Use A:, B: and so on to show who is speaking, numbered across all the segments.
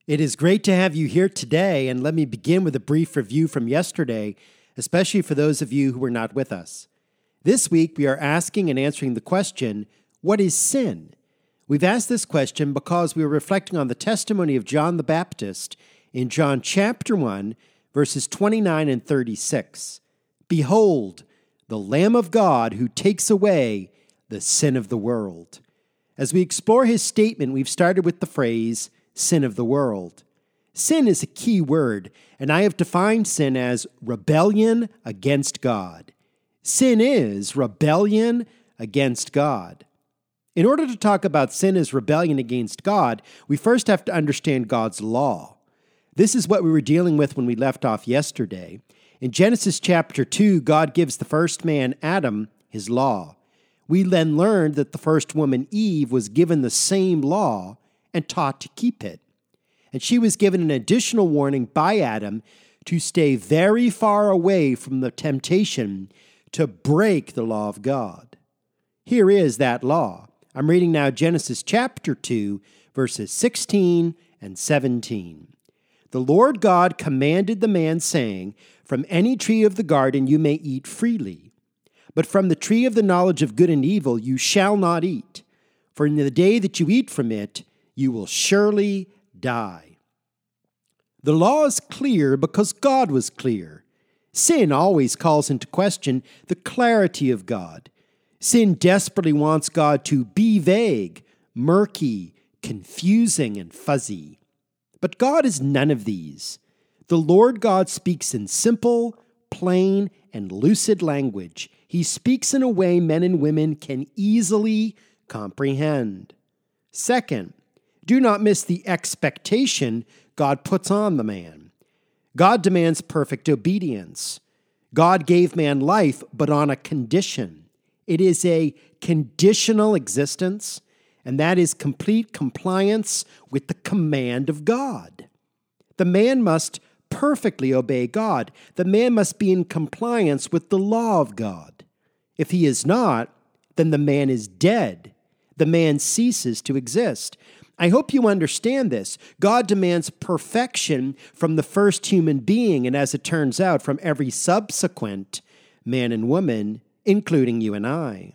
A: It is great to have you here today, and let me begin with a brief review from yesterday, especially for those of you who were not with us. This week, we are asking and answering the question, what is sin? We've asked this question because we were reflecting on the testimony of John the Baptist in John chapter 1, verses 29 and 36. Behold, the Lamb of God who takes away the sin of the world. As we explore his statement, we've started with the phrase, sin of the world. Sin is a key word, and I have defined sin as rebellion against God. Sin is rebellion against God. In order to talk about sin as rebellion against God, we first have to understand God's law. This is what we were dealing with when we left off yesterday. In Genesis chapter 2, God gives the first man, Adam, his law. We then learned that the first woman, Eve, was given the same law and taught to keep it. And she was given an additional warning by Adam to stay very far away from the temptation to break the law of God. Here is that law. I'm reading now Genesis chapter 2, verses 16 and 17. The Lord God commanded the man, saying, From any tree of the garden you may eat freely, but from the tree of the knowledge of good and evil you shall not eat, for in the day that you eat from it, you will surely die. The law is clear because God was clear. Sin always calls into question the clarity of God. Sin desperately wants God to be vague, murky, confusing, and fuzzy. But God is none of these. The Lord God speaks in simple, plain, and lucid language. He speaks in a way men and women can easily comprehend. Second, do not miss the expectation God puts on the man. God demands perfect obedience. God gave man life, but on a condition. It is a conditional existence, and that is complete compliance with the command of God. The man must perfectly obey God. The man must be in compliance with the law of God. If he is not, then the man is dead. The man ceases to exist. I hope you understand this. God demands perfection from the first human being, and as it turns out, from every subsequent man and woman, including you and I.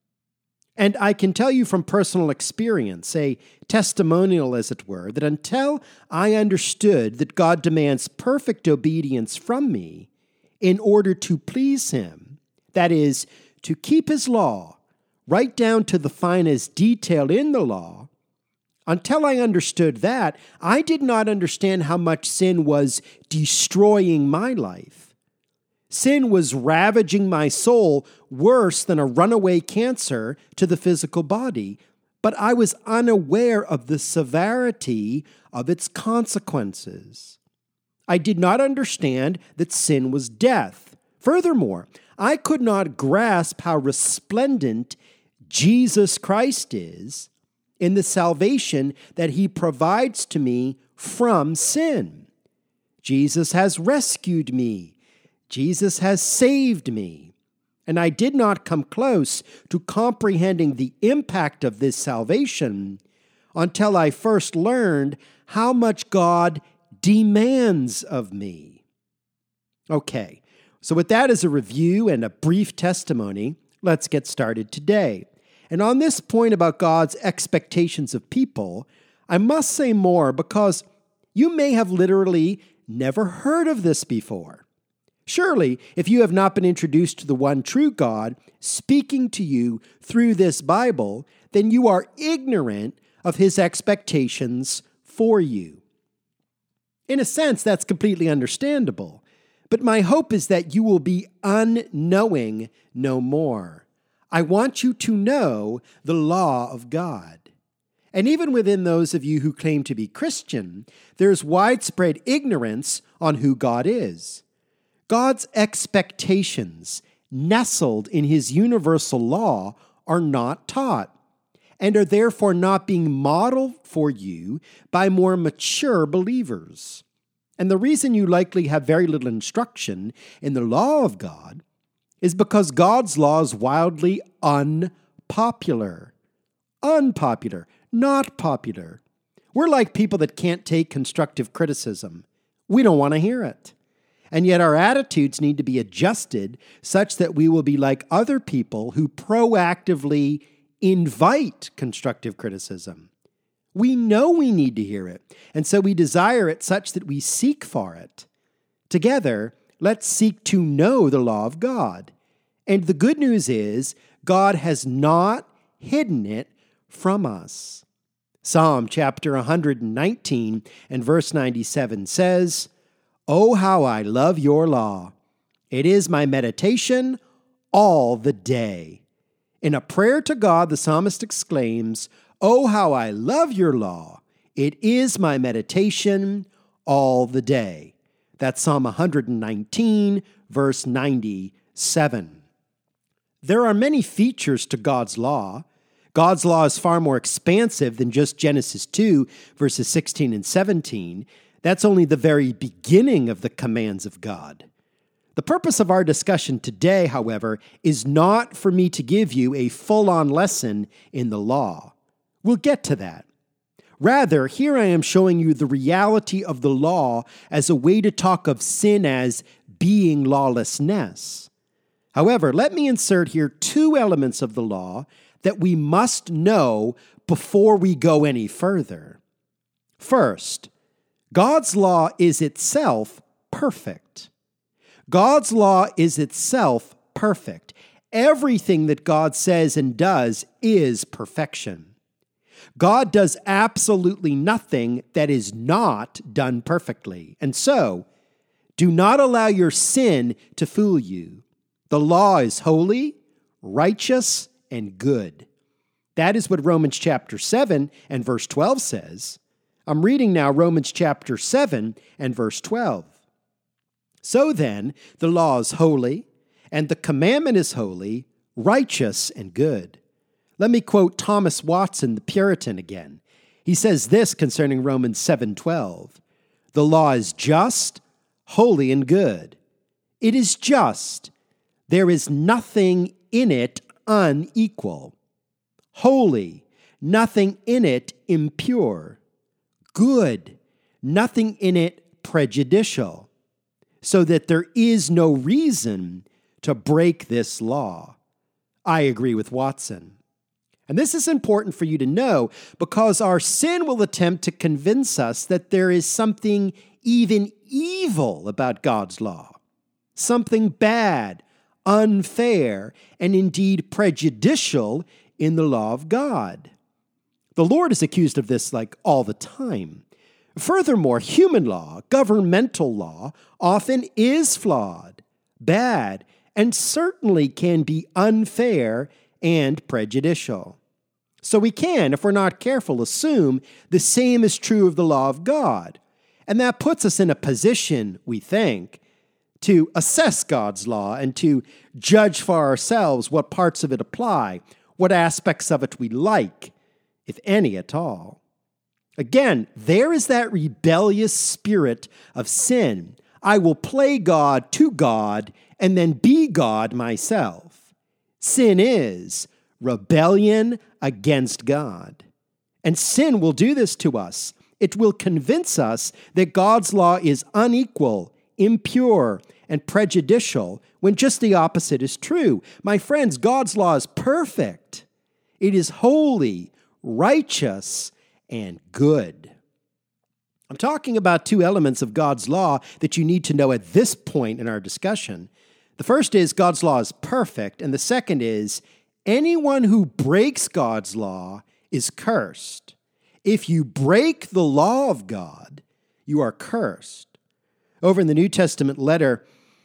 A: And I can tell you from personal experience, a testimonial as it were, that until I understood that God demands perfect obedience from me in order to please him, that is, to keep his law, right down to the finest detail in the law, until I understood that, I did not understand how much sin was destroying my life. Sin was ravaging my soul worse than a runaway cancer to the physical body, but I was unaware of the severity of its consequences. I did not understand that sin was death. Furthermore, I could not grasp how resplendent Jesus Christ is in the salvation that he provides to me from sin. Jesus has rescued me. Jesus has saved me. And I did not come close to comprehending the impact of this salvation until I first learned how much God demands of me. Okay, so with that as a review and a brief testimony, let's get started today. And on this point about God's expectations of people, I must say more because you may have literally never heard of this before. Surely, if you have not been introduced to the one true God speaking to you through this Bible, then you are ignorant of his expectations for you. In a sense, that's completely understandable, but my hope is that you will be unknowing no more. I want you to know the law of God. And even within those of you who claim to be Christian, there's widespread ignorance on who God is. God's expectations, nestled in his universal law, are not taught, and are therefore not being modeled for you by more mature believers. And the reason you likely have very little instruction in the law of God is because God's law is wildly unpopular. Unpopular, not popular. We're like people that can't take constructive criticism. We don't want to hear it. And yet our attitudes need to be adjusted such that we will be like other people who proactively invite constructive criticism. We know we need to hear it, and so we desire it such that we seek for it. Together, let's seek to know the law of God. And the good news is, God has not hidden it from us. Psalm chapter 119 and verse 97 says, "Oh, how I love your law! It is my meditation all the day." In a prayer to God, the psalmist exclaims, "Oh, how I love your law! It is my meditation all the day." That's Psalm 119, verse 97. There are many features to God's law. God's law is far more expansive than just Genesis 2, verses 16 and 17. That's only the very beginning of the commands of God. The purpose of our discussion today, however, is not for me to give you a full-on lesson in the law. We'll get to that. Rather, here I am showing you the reality of the law as a way to talk of sin as being lawlessness. However, let me insert here two elements of the law that we must know before we go any further. First, God's law is itself perfect. God's law is itself perfect. Everything that God says and does is perfection. God does absolutely nothing that is not done perfectly. And so, do not allow your sin to fool you. The law is holy, righteous, and good. That is what Romans chapter 7 and verse 12 says. I'm reading now Romans chapter 7 and verse 12. So then, the law is holy, and the commandment is holy, righteous, and good. Let me quote Thomas Watson, the Puritan, again. He says this concerning Romans 7:12. The law is just, holy, and good. It is just. There is nothing in it unequal. Holy, nothing in it impure. Good, nothing in it prejudicial. So that there is no reason to break this law. I agree with Watson. And this is important for you to know because our sin will attempt to convince us that there is something even evil about God's law, something bad, unfair, and indeed prejudicial in the law of God. The Lord is accused of this like all the time. Furthermore, human law, governmental law, often is flawed, bad, and certainly can be unfair and prejudicial. So we can, if we're not careful, assume the same is true of the law of God. And that puts us in a position, we think, to assess God's law and to judge for ourselves what parts of it apply, what aspects of it we like, if any at all. Again, there is that rebellious spirit of sin. I will play God to God and then be God myself. Sin is rebellion against God. And sin will do this to us. It will convince us that God's law is unequal, impure, and prejudicial when just the opposite is true. My friends, God's law is perfect. It is holy, righteous, and good. I'm talking about two elements of God's law that you need to know at this point in our discussion. The first is God's law is perfect, and the second is anyone who breaks God's law is cursed. If you break the law of God, you are cursed. Over in the New Testament letter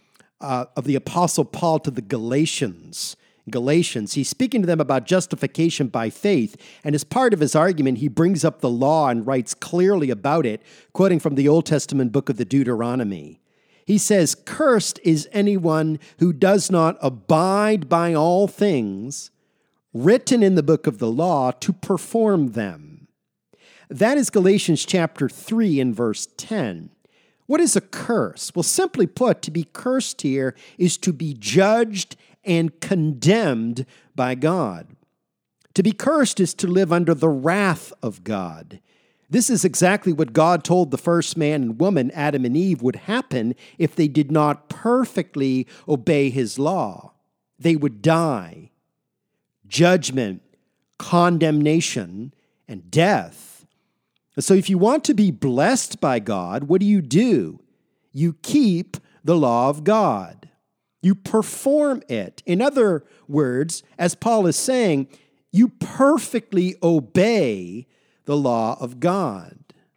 A: of the Apostle Paul to the Galatians, he's speaking to them about justification by faith, and as part of his argument, he brings up the law and writes clearly about it, quoting from the Old Testament book of the Deuteronomy. He says, "Cursed is anyone who does not abide by all things written in the book of the law to perform them." That is Galatians chapter 3 and verse 10. What is a curse? Well, simply put, to be cursed here is to be judged and condemned by God. To be cursed is to live under the wrath of God. This is exactly what God told the first man and woman, Adam and Eve, would happen if they did not perfectly obey his law. They would die. Judgment, condemnation, and death. So if you want to be blessed by God, what do? You keep the law of God. You perform it. In other words, as Paul is saying, you perfectly obey the law of God.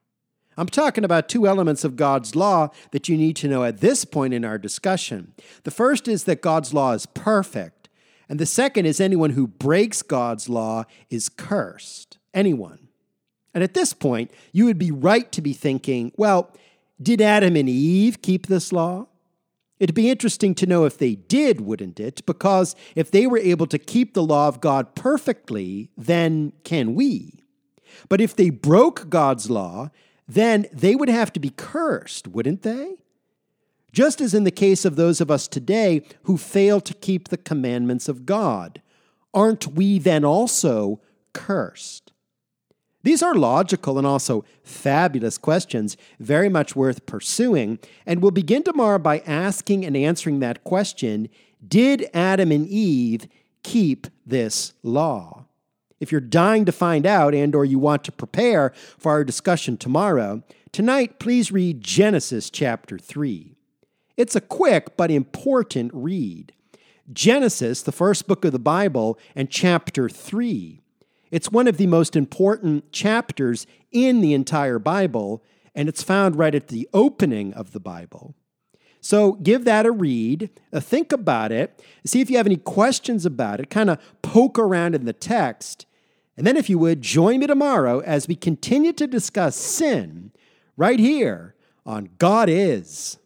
A: I'm talking about two elements of God's law that you need to know at this point in our discussion. The first is that God's law is perfect, and the second is anyone who breaks God's law is cursed. Anyone. And at this point, you would be right to be thinking, well, did Adam and Eve keep this law? It'd be interesting to know if they did, wouldn't it? Because if they were able to keep the law of God perfectly, then can we? But if they broke God's law, then they would have to be cursed, wouldn't they? Just as in the case of those of us today who fail to keep the commandments of God, aren't we then also cursed? These are logical and also fabulous questions, very much worth pursuing, and we'll begin tomorrow by asking and answering that question, did Adam and Eve keep this law? If you're dying to find out and or you want to prepare for our discussion tomorrow, tonight please read Genesis chapter 3. It's a quick but important read. Genesis, the first book of the Bible, and chapter 3. It's one of the most important chapters in the entire Bible, and it's found right at the opening of the Bible. So give that a read, think about it, see if you have any questions about it, kind of poke around in the text, and then if you would, join me tomorrow as we continue to discuss sin right here on God Is.